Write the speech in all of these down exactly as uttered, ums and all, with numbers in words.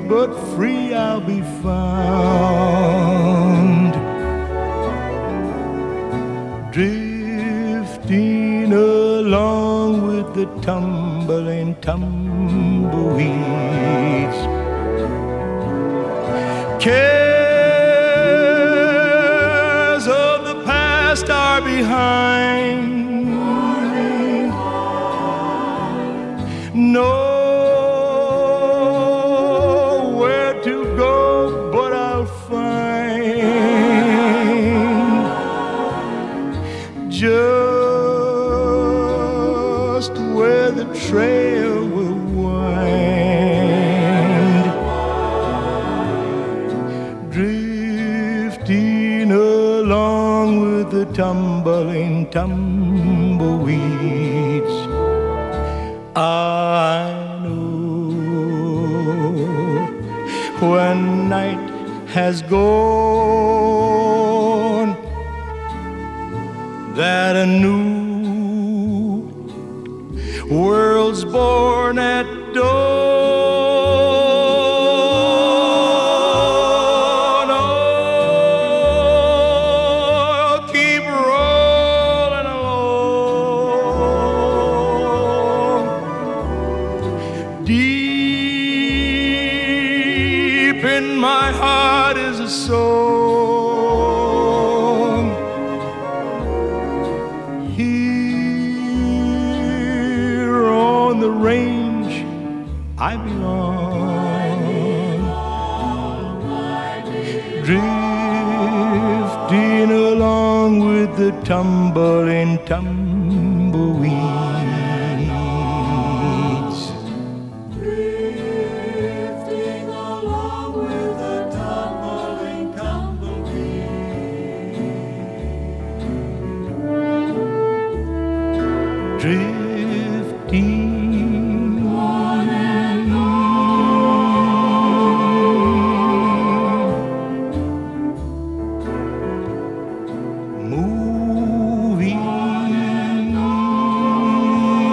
but free I'll be found. Drifting along with the tumbling tumbleweeds. Cares of the past are behind. Nowhere to go but I'll find just where the trail will wind. Drifting along with the tumbling tumbleweeds. I know when night has gone that a new world's born at dawn. Oh, keep rolling along. Deep in my heart is a song. Here on the range I belong. Drifting along with the tumbling tumbleweeds. Drifting along with the tumbling tumbleweeds. Drifting On and on. moving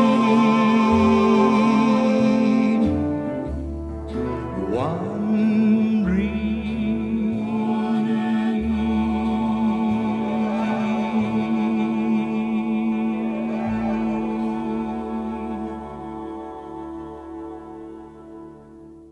one